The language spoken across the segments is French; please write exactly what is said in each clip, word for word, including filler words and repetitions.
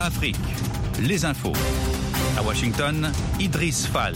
Afrique, les infos. À Washington, Idriss Fall.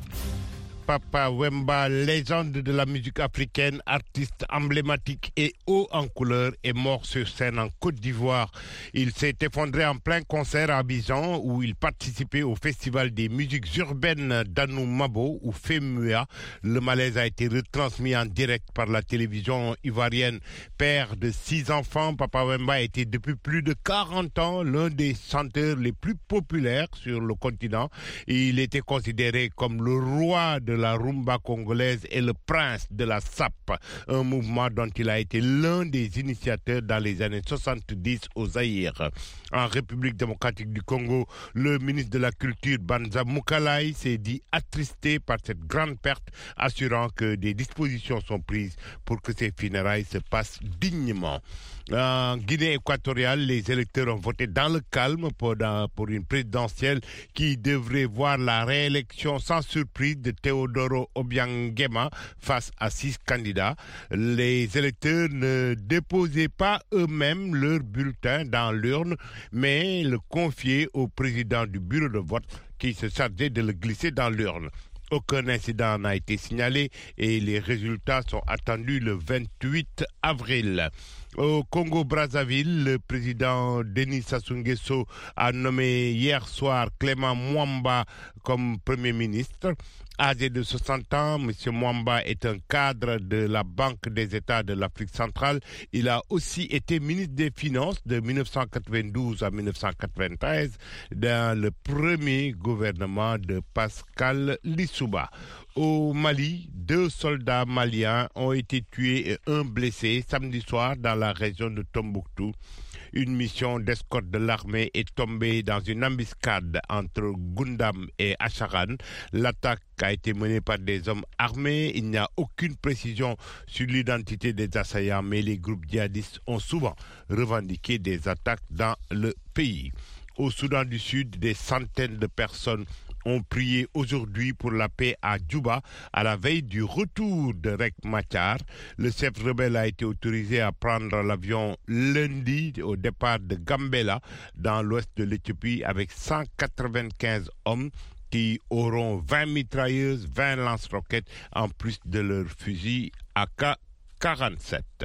Papa Wemba, légende de la musique africaine, artiste emblématique et haut en couleur, est mort sur scène en Côte d'Ivoire. Il s'est effondré en plein concert à Abidjan où il participait au festival des musiques urbaines d'Anou Mabo ou FEMUA. Le malaise a été retransmis en direct par la télévision ivoirienne. Père de six enfants, Papa Wemba a été depuis plus de quarante ans l'un des chanteurs les plus populaires sur le continent. Il était considéré comme le roi de la rumba congolaise et le prince de la sape, un mouvement dont il a été l'un des initiateurs dans les années soixante-dix au Zaïre. En République démocratique du Congo, le ministre de la Culture Banza Moukalai s'est dit attristé par cette grande perte, assurant que des dispositions sont prises pour que ces funérailles se passent dignement. En Guinée équatoriale, les électeurs ont voté dans le calme pour, dans, pour une présidentielle qui devrait voir la réélection sans surprise de Teodoro Obiang-Nguema face à six candidats. Les électeurs ne déposaient pas eux-mêmes leur bulletin dans l'urne, mais le confiaient au président du bureau de vote qui se chargeait de le glisser dans l'urne. Aucun incident n'a été signalé et les résultats sont attendus le vingt-huit avril. Au Congo-Brazzaville, le président Denis Sassou Nguesso a nommé hier soir Clément Mwamba comme Premier ministre. Âgé de soixante ans, M. Mwamba est un cadre de la Banque des États de l'Afrique centrale. Il a aussi été ministre des Finances de mille neuf cent quatre-vingt-douze à mille neuf cent quatre-vingt-treize dans le premier gouvernement de Pascal Lissouba. Au Mali, deux soldats maliens ont été tués et un blessé samedi soir dans la région de Tombouctou. Une mission d'escorte de l'armée est tombée dans une embuscade entre Gundam et Acharan. L'attaque a été menée par des hommes armés. Il n'y a aucune précision sur l'identité des assaillants, mais les groupes djihadistes ont souvent revendiqué des attaques dans le pays. Au Soudan du Sud, des centaines de personnes ont prié aujourd'hui pour la paix à Djouba à la veille du retour de Riek Machar. Le chef rebelle a été autorisé à prendre l'avion lundi au départ de Gambela dans l'ouest de l'Éthiopie avec cent quatre-vingt-quinze hommes qui auront vingt mitrailleuses, vingt lance-roquettes en plus de leurs fusils A K quarante-sept.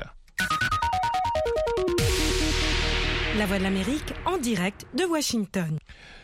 La Voix de l'Amérique en direct de Washington.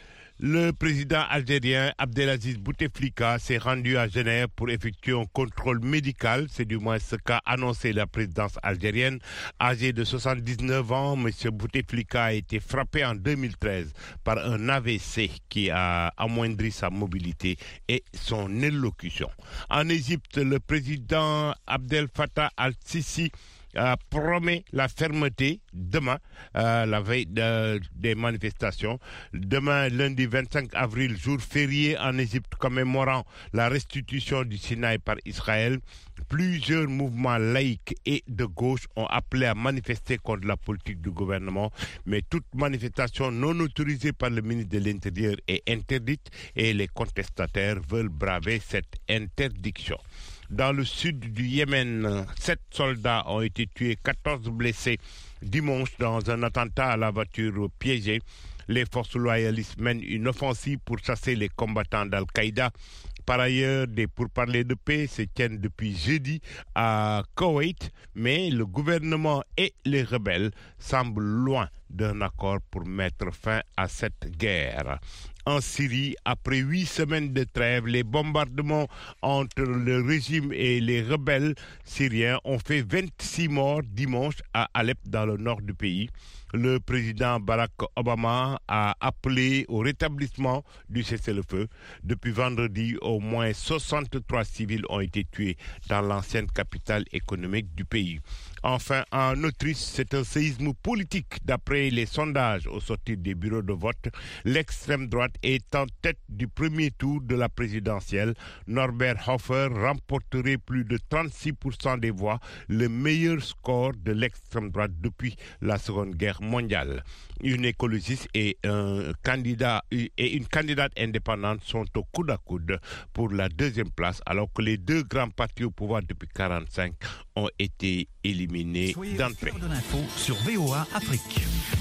Le président algérien Abdelaziz Bouteflika s'est rendu à Genève pour effectuer un contrôle médical. C'est du moins ce qu'a annoncé la présidence algérienne. Âgé de soixante-dix-neuf ans, M. Bouteflika a été frappé en deux mille treize par un A V C qui a amoindri sa mobilité et son élocution. En Égypte, le président Abdel Fattah al-Sisi Euh, promet la fermeté demain, euh, la veille de, des manifestations. Demain, lundi vingt-cinq avril, jour férié en Égypte commémorant la restitution du Sinaï par Israël. Plusieurs mouvements laïcs et de gauche ont appelé à manifester contre la politique du gouvernement, mais toute manifestation non autorisée par le ministre de l'Intérieur est interdite et les contestataires veulent braver cette interdiction. Dans le sud du Yémen, sept soldats ont été tués, quatorze blessés dimanche dans un attentat à la voiture piégée. Les forces loyalistes mènent une offensive pour chasser les combattants d'Al-Qaïda. Par ailleurs, des pourparlers de paix se tiennent depuis jeudi à Koweït, mais le gouvernement et les rebelles semblent loin d'un accord pour mettre fin à cette guerre. En Syrie, après huit semaines de trêve, les bombardements entre le régime et les rebelles syriens ont fait vingt-six morts dimanche à Alep, dans le nord du pays. Le président Barack Obama a appelé au rétablissement du cessez-le-feu. Depuis vendredi, au moins soixante-trois civils ont été tués dans l'ancienne capitale économique du pays. Enfin, en Autriche, c'est un séisme politique. D'après les sondages au sortir des bureaux de vote, l'extrême droite est en tête du premier tour de la présidentielle. Norbert Hofer remporterait plus de trente-six pour cent des voix, le meilleur score de l'extrême droite depuis la Seconde Guerre mondiale. Une écologiste et un candidat et une candidate indépendante sont au coude à coude pour la deuxième place, alors que les deux grands partis au pouvoir depuis quarante-cinq ont été éliminés d'entrée. Soyez au cœur de l'info sur V O A Afrique.